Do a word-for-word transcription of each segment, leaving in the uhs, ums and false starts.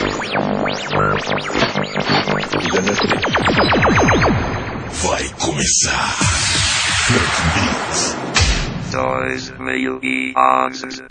Vai começar. dois mil e onze.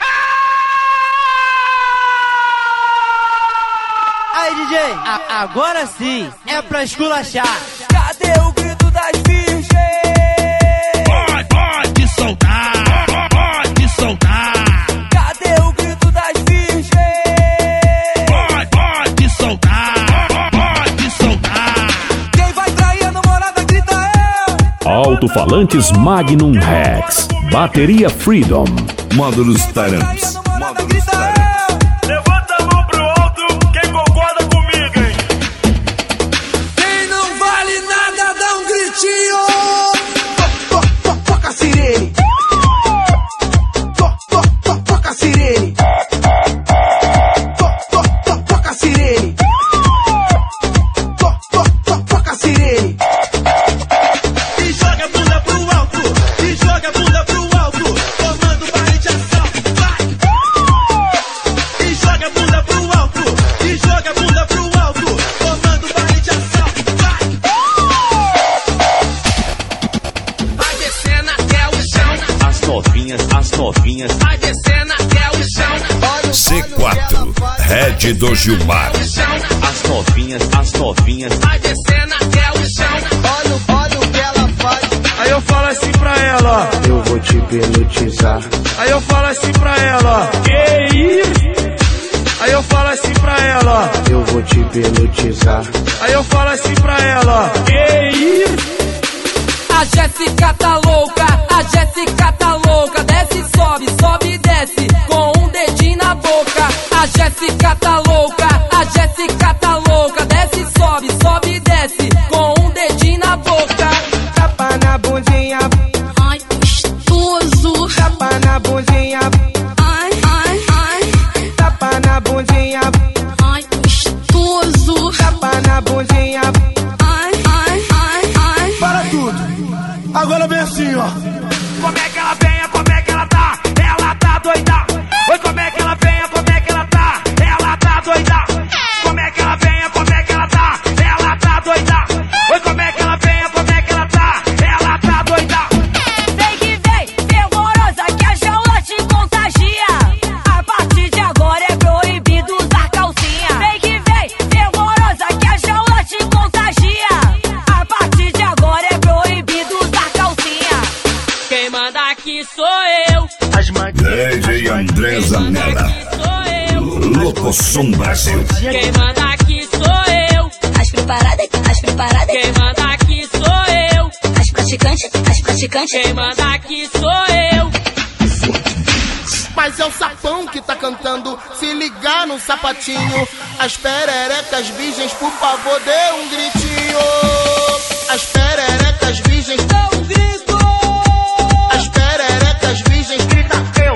Aí, D J, a- agora sim, é pra esculachar. Cadê o grito das virgens? Pode, pode soltar, pode soltar. Cadê o grito das virgens? Pode, pode soltar, pode soltar. Quem vai trair a namorada grita eu. Alto-falantes Magnum Rex. Bateria Freedom. Módulos Taramps. Namorada grita eu. Levanta a mão pro alto, quem concorda comigo, hein? Quem não vale nada dá um gritinho. To- to- to- Toca a sirene. To- to- to- Toca a sirene. To- to- to- Toca a sirene. To- to- to- Toca a sirene. E joga a bunda pro alto, e joga a bunda pro alto, tomando barra de ação, vai! E joga a bunda pro alto, e joga a bunda pro alto, tomando barra de ação, vai! Vai descendo até o chão, As novinhas, as novinhas. vai descendo até o chão, C quatro. Red do Gilmar. chão, As novinhas, as novinhas. vai descendo até o chão. Olha, olha o que ela faz. Aí eu falo assim pra ela, Eu vou te penetizar. aí eu falo assim pra ela, que isso? Aí eu falo assim pra ela, Eu vou te penetizar. aí eu falo assim pra ela, que isso? A Jéssica tá louca, a Jéssica tá louca. Desce, sobe, sobe, desce, com um dedinho na boca. A Jéssica tá louca, a Jéssica tá louca. Desce, sobe, sobe, desce, com um dedinho na boca. Tapa na bundinha, Ai, gostoso. tapa na bundinha, Ai, ai, ai. tapa na bundinha, Ai, gostoso. tapa na bundinha. Ai, ai, ai, ai. Para tudo. Agora vem assim, ó. Como é que ela vem, como é que ela tá? Ela tá doida. Oi, como é que ela vem, como é que ela tá? Ela tá doida. Como é que ela vem, como é que ela tá? Ela tá doida. Oi, como é que ela vem, como é que ela tá? Ela tá doida. Vem que vem, fervorosa, que a jaula te contagia. A partir de agora é proibido usar calcinha. Vem que vem, fervorosa, que a jaula te contagia. A partir de agora é proibido usar calcinha. Quem manda aqui sou eu, D J André Zanella. sou eu. Locoção Brasil. Quem manda aqui sou eu, As preparadas, as preparadas. quem manda aqui sou eu. As praticantes, as praticantes. Quem manda aqui sou eu. Mas é o sapão que tá cantando. Se ligar no sapatinho. As pererecas virgens, por favor, dê um gritinho. As pererecas virgens, dê um grito. As pererecas virgens, grita eu.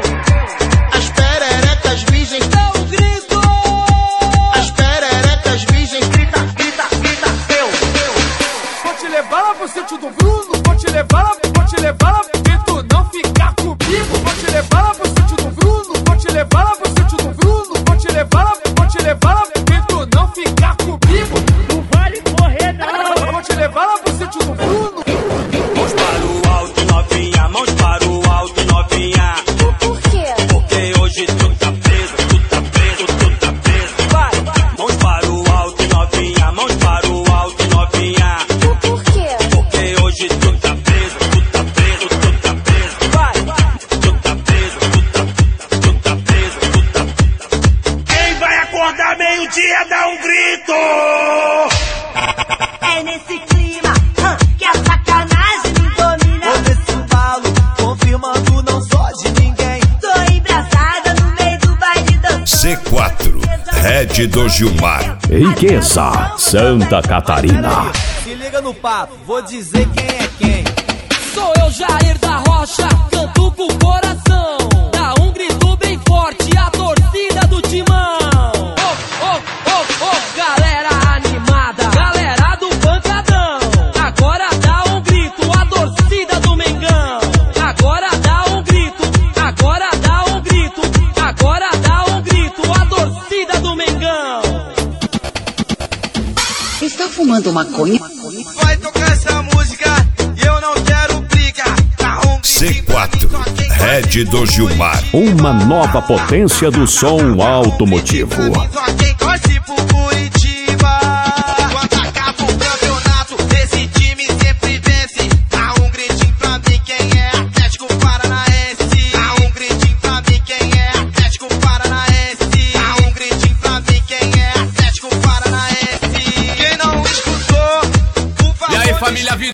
As pererecas virgens, dê um grito. As pererecas virgens, grita, grita, grita eu. Vou te levar lá pro sítio do Bruno. Vou te levar lá, vou te levar lá. E tu não ficar comigo. Vou te levar lá pro sítio do Bruno. Vou te levar lá pro sítio do Bruno. Vou te levar lá, vou te levar lá. E tu não ficar comigo. Não vale correr, não. Vou te levar lá pro sítio do Bruno. Mãos para o alto, novinha. Mãos para o alto, novinha. Por quê? Porque hoje tu tá preso, tu tá preso, tu tá preso. Vai! Mãos para o alto, novinha. Mãos para o alto, novinha. Por quê? Porque hoje tu tá preso, tu tá preso, tu tá preso. Vai! Tu tá preso, tu tá, tu tá preso, tu tá. Quem vai acordar meio-dia dá um grito. É nesse clima hã, que a sacanagem me domina. Nesse embalo, confirmando, não sou de ninguém. Tô embraçada no meio do baile dançando. C quatro. Red do Gilmar. Riqueza. Santa Catarina. Se liga no papo, vou dizer quem é quem. Sou eu, Jair da Rocha, canto com o coração. Dá um grito bem forte, a torcida do Timão. Oh, oh, oh, oh, galera animada, galera do pancadão. Agora dá um grito, a torcida do Mengão. Agora dá um grito, agora dá um grito, agora dá um grito, a torcida do Mengão. fumando maconha? Vai tocar essa música e eu não quero briga. C quatro, Red do Gilmar. Uma nova potência do som automotivo. Só quem gosta por